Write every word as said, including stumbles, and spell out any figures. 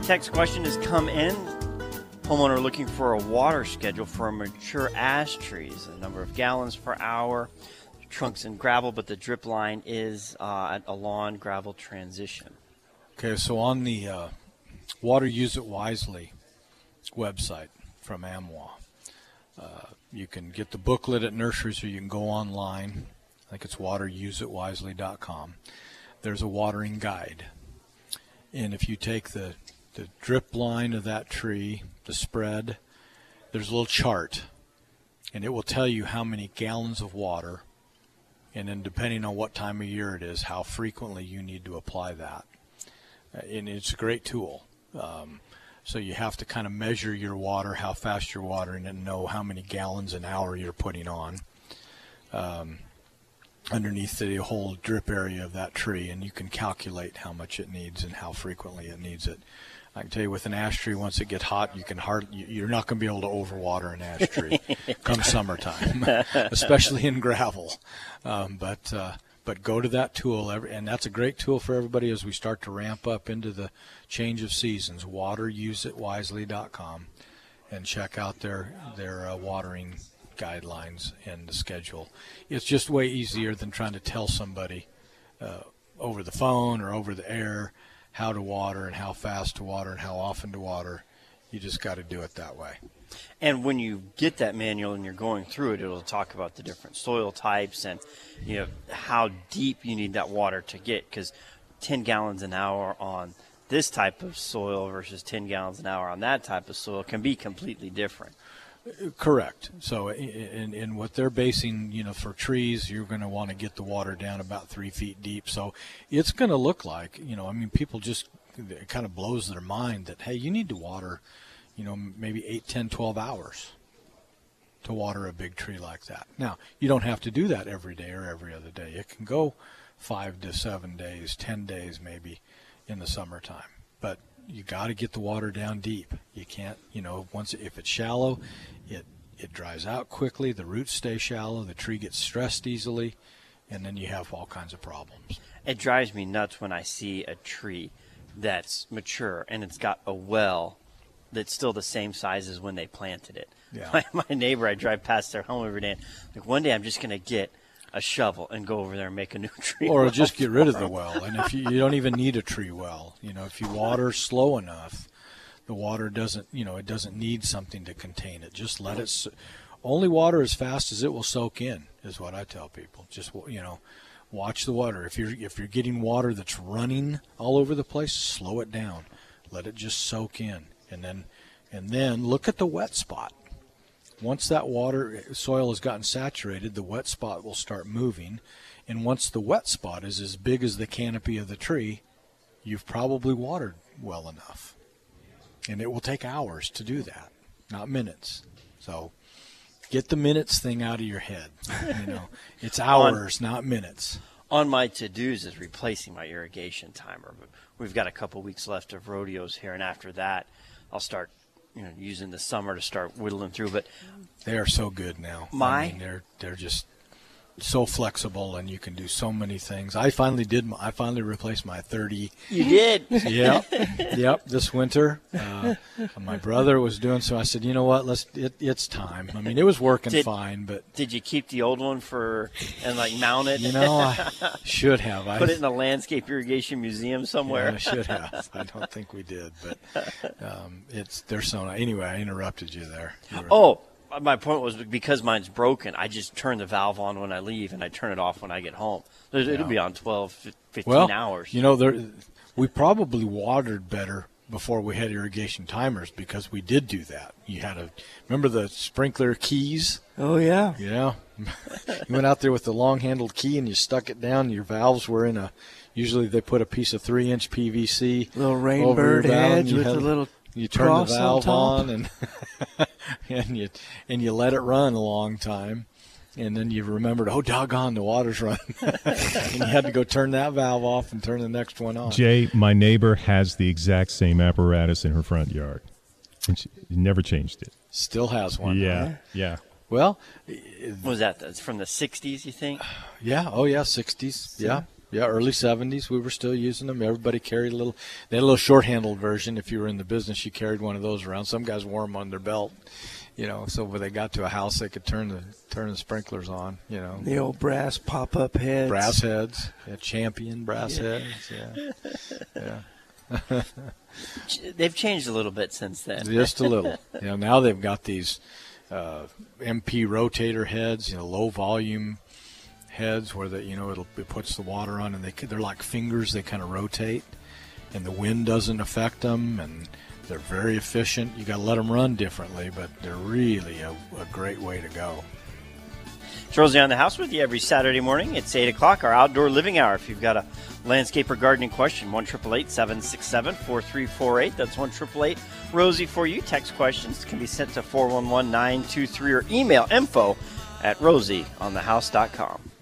text question has come in. Homeowner looking for a water schedule for mature ash trees. A number of gallons per hour, trunks and gravel, but the drip line is uh, at a lawn gravel transition. Okay, so on the uh, Water Use It Wisely website from A M W A, uh, you can get the booklet at nurseries, or you can go online. I think it's water use it wisely dot com. There's a watering guide. And if you take the, the drip line of that tree, the spread, there's a little chart, and it will tell you how many gallons of water, and then depending on what time of year it is, how frequently you need to apply that. And it's a great tool. Um, so you have to kind of measure your water, how fast you're watering, and know how many gallons an hour you're putting on um, underneath the whole drip area of that tree, and you can calculate how much it needs and how frequently it needs it. I can tell you, with an ash tree, once it gets hot, you can hard, you're not going to be able to overwater an ash tree come summertime, especially in gravel. Um, but uh, but go to that tool, every, and that's a great tool for everybody as we start to ramp up into the change of seasons. water use it wisely dot com, and check out their their uh, watering guidelines and the schedule. It's just way easier than trying to tell somebody uh, over the phone or over the air how to water and how fast to water and how often to water. You just got to do it that way. And when you get that manual and you're going through it, it'll talk about the different soil types and, you know, how deep you need that water to get, because ten gallons an hour on this type of soil versus ten gallons an hour on that type of soil can be completely different. Correct. So in, in what they're basing, you know, for trees, you're going to want to get the water down about three feet deep. So it's going to look like, you know, I mean, people just, it kind of blows their mind that, hey, you need to water, you know, maybe eight, ten, twelve hours to water a big tree like that. Now, you don't have to do that every day or every other day. It can go five to seven days, ten days maybe in the summertime. But you got to get the water down deep. You can't, you know, once if it's shallow, it it dries out quickly. The roots stay shallow. The tree gets stressed easily, and then you have all kinds of problems. It drives me nuts when I see a tree that's mature and it's got a well that's still the same size as when they planted it. Yeah. My, my neighbor, I drive past their home every day. And, like, one day I'm just going to get a shovel and go over there and make a new tree or well just get rid of the well. And if you, you don't even need a tree well, you know, if you water slow enough, the water doesn't, you know, it doesn't need something to contain it. Just let it, only water as fast as it will soak in is what I tell people. Just, you know, watch the water. If you're, if you're getting water that's running all over the place, slow it down. Let it just soak in. And then, and then look at the wet spot. Once that water soil has gotten saturated, the wet spot will start moving. And once the wet spot is as big as the canopy of the tree, you've probably watered well enough. And it will take hours to do that, not minutes. So get the minutes thing out of your head. You know, it's hours, on, not minutes. On my to-dos is replacing my irrigation timer. But we've got a couple weeks left of rodeos here, and after that, I'll start, you know, using the summer to start whittling through. But they are so good now. My, I mean, they're they're just so flexible, and you can do so many things. I finally did. My, I finally replaced my thirty. You did? Yep, yep. This winter, uh, my brother was doing so. I said, you know what? Let's. It, it's time. I mean, it was working did, fine, but did you keep the old one for and like mount it? You know, I should have. Put I, it in a landscape irrigation museum somewhere. Yeah, I should have. I don't think we did, but um, it's they're so nice. Anyway, I interrupted you there. You were, oh. My point was, because mine's broken, I just turn the valve on when I leave, and I turn it off when I get home. It'll yeah. be on twelve, fifteen well, hours. You know, there, we probably watered better before we had irrigation timers because we did do that. You had a remember the sprinkler keys? Oh, yeah. Yeah. You went out there with the long-handled key, and you stuck it down. Your valves were in a – usually they put a piece of three-inch P V C little over rainbird your valve, edge you with had, a little – You turn the cross valve on, on, and and you and you let it run a long time, and then you remembered, oh, doggone, the water's running. And you had to go turn that valve off and turn the next one on. Jay, my neighbor has the exact same apparatus in her front yard, and she never changed it. Still has one. Yeah, huh? yeah. Well, what was that? That's from the sixties, you think? Yeah. Oh, yeah, sixties. Yeah, Yeah, early seventies, we were still using them. Everybody carried a little. They had a little short-handled version. If you were in the business, you carried one of those around. Some guys wore them on their belt, you know, so when they got to a house, they could turn the turn the sprinklers on, you know. The old brass pop-up heads. Brass heads, yeah, Champion brass yeah. heads, yeah, yeah. They've changed a little bit since then. Just a little. You know, now they've got these uh, M P rotator heads, you know, low volume heads where the you know it'll it puts the water on, and they they're like fingers. They kind of rotate, and the wind doesn't affect them, and they're very efficient. You got to let them run differently, but they're really a, a great way to go. It's Rosie on the House with you every Saturday morning. It's eight o'clock, our outdoor living hour. If you've got a landscape or gardening question, one eight eight eight, seven six seven, four three four eight. That's one eight eight eight, Rosie for you. Text questions can be sent to four one one, nine two three or email info at rosie on the house dot com.